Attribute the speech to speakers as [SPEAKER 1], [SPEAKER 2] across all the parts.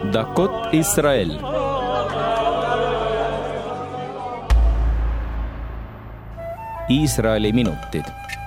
[SPEAKER 1] דקות ישראל. Iisraeli minutid.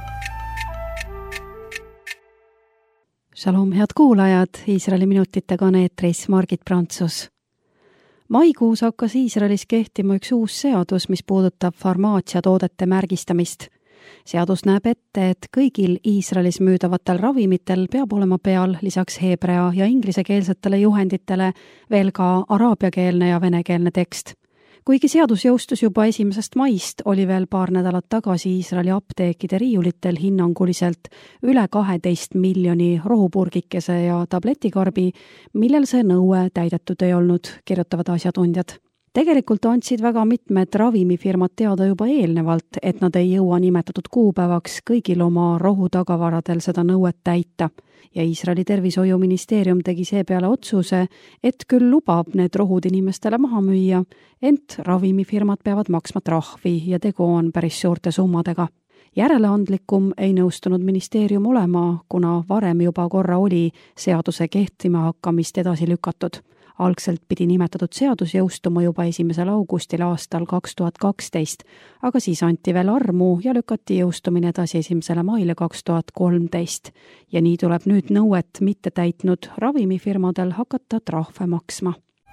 [SPEAKER 2] Shalom, head kuulajad, Iisraeli minutitega on eetris Margit Prantsus. Maikuus hakkas Iisraelis kehtima üks uus seadus, mis puudutab farmaatsiatoodete märgistamist. Seadus näeb ette, et kõigil Iisraelis müüdavatel ravimitel peab olema peal lisaks heebrea ja inglisekeelsetele juhenditele veel ka araabiakeelne ja venekeelne tekst. Kuigi seadus jõustus juba 1. maist, oli veel paar nädalat tagasi Iisraeli apteekide riiulitel hinnanguliselt üle 12 miljoni rohupurgikese ja tabletikarbi, millel see nõue täidetud ei olnud, kirjutavad asjatundjad. Tegelikult andsid väga mitmed ravimifirmad teada juba eelnevalt, et nad ei jõua nimetatud kuupäevaks kõigil oma rohutagavaradel seda nõuet täita. Ja Iisraeli tervishoiuministeerium tegi seepeale otsuse, et küll lubab need rohud inimestele maha müüa, ent ravimifirmad peavad maksma trahvi ja tegu on päris suurte summadega. Järeleandlikum ei nõustunud ministeerium olema, kuna varem juba korra oli seaduse kehtima hakkamist edasi lükatud. Algselt pidi nimetatud seadus jõustuma juba 1. augustil aastal 2012, aga siis anti veel armu ja lükati jõustumine edasi 1. maile 2013. Ja nii tuleb nüüd nõuet mitte täitnud ravimifirmadel hakata trahve maksma.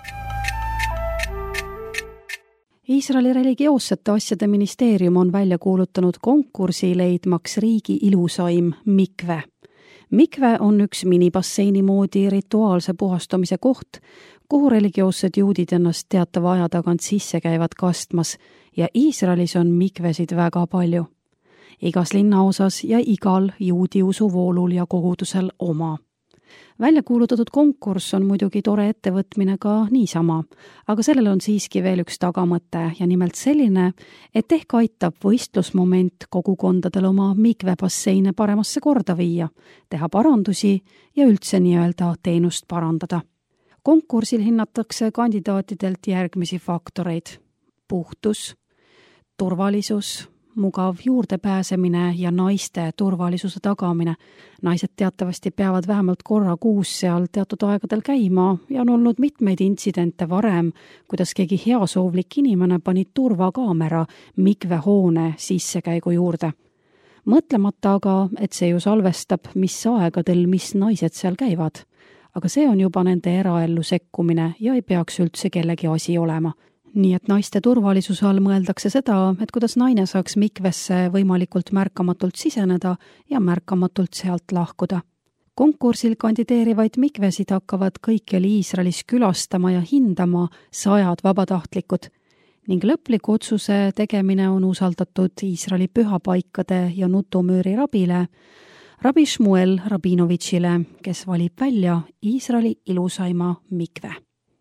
[SPEAKER 2] Iisraeli religioossete asjade ministeerium on välja kuulutanud konkursi leidmaks riigi ilusaim mikve. Mikve on üks minibasseini moodi rituaalse puhastamise koht, kuhu religioossed juudid ennast teatava aja tagant sisse käivad kastmas ja Iisraelis on mikvesid väga palju. Igas linnaosas ja igal juudi usuvoolul ja kogudusel oma. Välja kuulutatud konkurss on muidugi tore ettevõtmine ka niisama, aga sellel on siiski veel üks tagamõte ja nimelt selline, et ehk aitab võistlusmoment kogukondadel oma mikvebasseine paremasse korda viia, teha parandusi ja üldse nii-öelda teenust parandada. Konkursil hinnatakse kandidaatidelt järgmisi faktoreid: puhtus, turvalisus, mugav juurdepääsemine ja naiste turvalisuse tagamine. Naised teatavasti peavad vähemalt korra kuus seal teatud aegadel käima ja on olnud mitmeid intsidente varem, kuidas keegi heasoovlik inimene pani turvakaamera mikvehoone sissekäigu juurde. Mõtlemata aga, et see ju salvestab, mis aegadel mis naised seal käivad. Aga see on juba nende eraellu sekkumine ja ei peaks üldse kellegi asi olema. Nii et naiste turvalisuse all mõeldakse seda, et kuidas naine saaks mikvesse võimalikult märkamatult siseneda ja märkamatult sealt lahkuda. Konkursil kandideerivaid mikvesid hakkavad kõikjal Iisraelis külastama ja hindama 100 vabatahtlikud ning lõpliku otsuse tegemine on usaldatud Iisraeli pühapaikade ja nutumüüri rabile, Rabbi Shmuel Rabinovitšile, kes valib välja Iisraeli ilusaima mikve.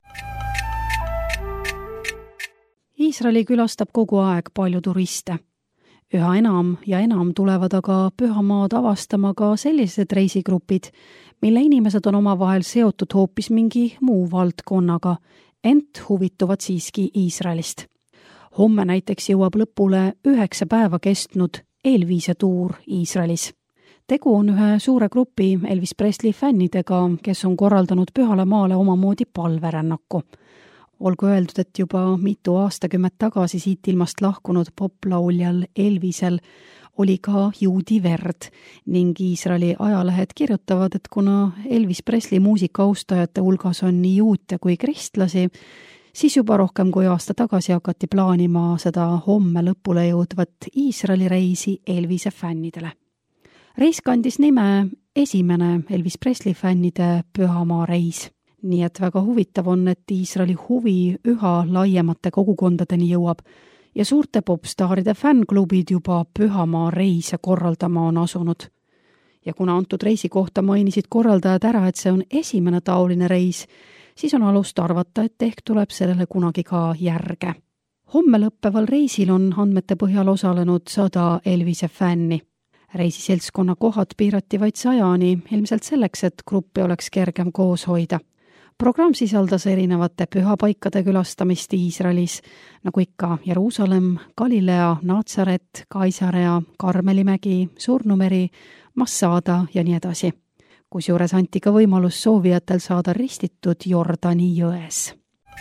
[SPEAKER 2] Iisraeli külastab kogu aeg palju turiste. Üha enam ja enam tulevad aga pühamaad avastama ka sellised reisigrupid, mille inimesed on omavahel seotud hoopis mingi muu valdkonnaga, ent huvituvad siiski Iisraelist. Homme näiteks jõuab lõpule 9 päeva kestnud Elvise tuur Iisraelis. Tegu on ühe suure grupi Elvis Presley fännidega, kes on korraldanud pühale maale omamoodi palverännaku. Olgu öeldud, et juba mitu aastakümmet tagasi siit ilmast lahkunud poplauljal Elvisel oli ka juudi verd ning Iisraeli ajalehed kirjutavad, et kuna Elvis Presley muusikaustajate hulgas on nii juute kui kristlasi, siis juba rohkem kui aasta tagasi hakati plaanima seda homme lõpule jõudvat Iisraeli reisi Elvise fännidele. Reis kandis nime esimene Elvis Presley fännide pühamaa reis. Nii et väga huvitav on, et Iisraeli huvi üha laiemate kogukondadeni jõuab ja suurte popstaaride fännklubid juba pühamaa reise korraldama on asunud. Ja kuna antud reisi kohta mainisid korraldajad ära, et see on esimene taoline reis, siis on alust arvata, et ehk tuleb sellele kunagi ka järge. Homme lõppeval reisil on andmete põhjal osalenud 100 Elvise fänni. Reisiseltskonna kohad piirati vaid 100-ni, ilmselt selleks, et gruppi oleks kergem koos hoida. Programm sisaldas erinevate pühapaikade külastamist Iisraelis, nagu ikka Jeruusalemm, Galilea, Naatsaret, Kaisarea, Karmelimägi, Surnumeri, Massada ja nii edasi. kusjuures anti ka võimalus soovijatel saada ristitud Jordani jões.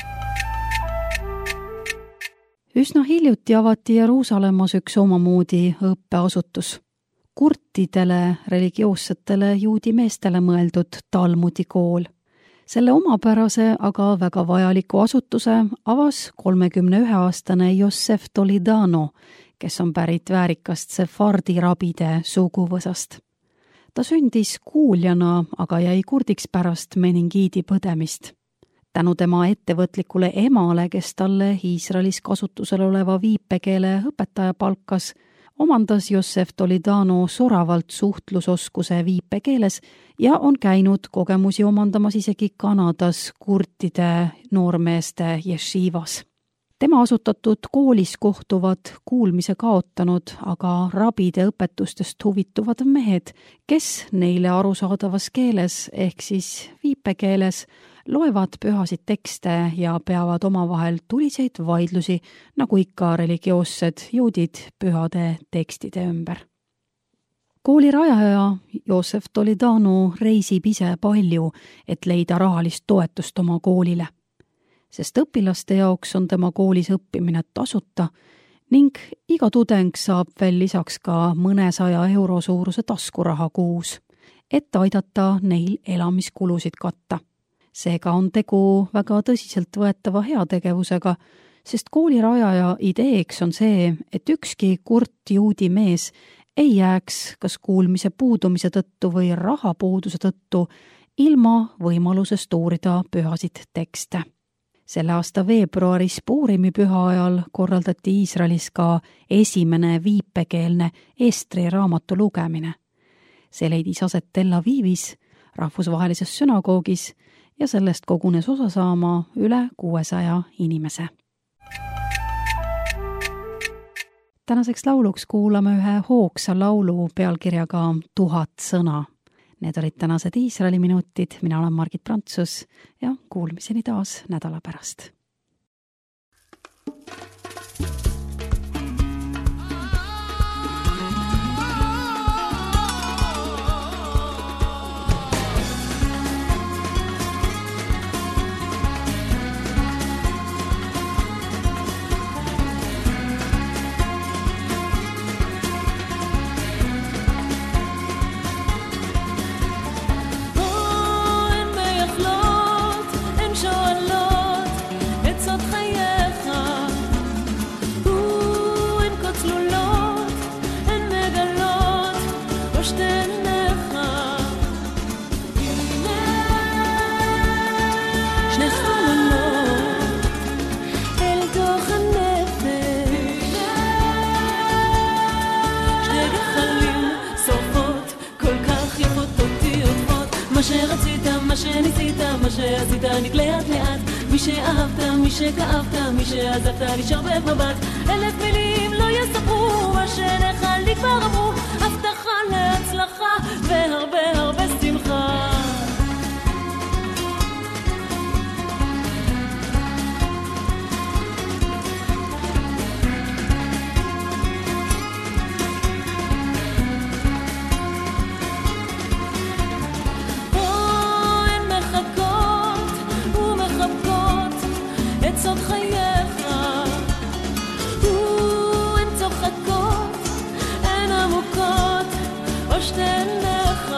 [SPEAKER 2] Üsna hiljuti avati Jeruusalemmas üks omamoodi õppeasutus. Kurtidele, religioossetele juudi meestele mõeldud Talmudi kool. Selle omapärase, aga väga vajaliku asutuse avas 31-aastane Yosef Toledano, kes on pärit väärikast sefardi rabide suguvõsast. Ta sündis kuuljana, aga jäi kurdiks pärast meningiidi põdemist. Tänu tema ettevõtlikule emale, kes talle Iisraelis kasutusel oleva viipekeele õpetaja palkas, omandas Yosef Toledano soravalt suhtlusoskuse viipekeeles ja on käinud kogemusi omandamas isegi Kanadas kurtide noormeeste jeshivas. Tema asutatud koolis kohtuvad kuulmise kaotanud, aga rabide õpetustest huvituvad mehed, kes neile arusaadavas keeles ehk siis viipekeeles loevad pühasid tekste ja peavad omavahel tuliseid vaidlusi, nagu ikka religioossed juudid pühade tekstide ümber. Kooli rajaja Yosef Toledano reisib ise palju, et leida rahalist toetust oma koolile, sest õpilaste jaoks on tema koolis õppimine tasuta ning iga tudeng saab veel lisaks ka mõnesaja euro suuruse taskuraha kuus, et aidata neil elamiskulusid katta. Seega on tegu väga tõsiselt võetava heategevusega, sest kooli rajaja ideeks on see, et ükski kurt juudi mees ei jääks kas kuulmise puudumise tõttu või rahapuuduse tõttu ilma võimalusest uurida pühasid tekste. Selle aasta veebruaris Puurimi püha ajal korraldati Iisraelis ka esimene viipekeelne Estri raamatu lugemine. See leidis aset Tel Avivis, rahvusvahelises sünagoogis, ja sellest kogunes osa saama üle 600 inimese. Tänaseks lauluks kuulame ühe hoogsa laulu pealkirjaga 1000 sõna. Need olid tänased Iisraeli minutid, mina olen Margit Prantsus ja kuulmiseni taas nädala pärast.
[SPEAKER 3] מה שניסית, מה שעשית נגלעת לאט, מי שאהבת, מי שכאבת, מי שעזבת נשאר במבט. 1000 מילים לא יספרו מה שלך לי כבר אמרו, הבטחה להצלחה והרבה הרבה שמחה. סוד חייך, הן צוחקות, הן עמוקות, או שתן לך.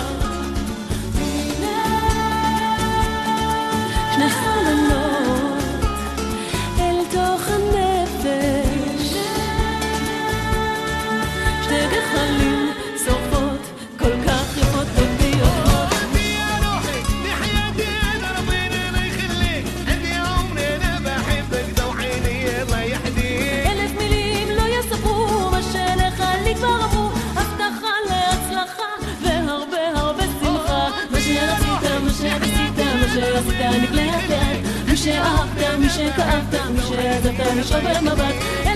[SPEAKER 3] שני חלונות אל תוך הנפש, שתי גחלים שורפות כל כך יפות וביופות. שעשית נגלעת לאט, מי שאהבת, מי שכאבת, מי שעזבת נשאר במבט.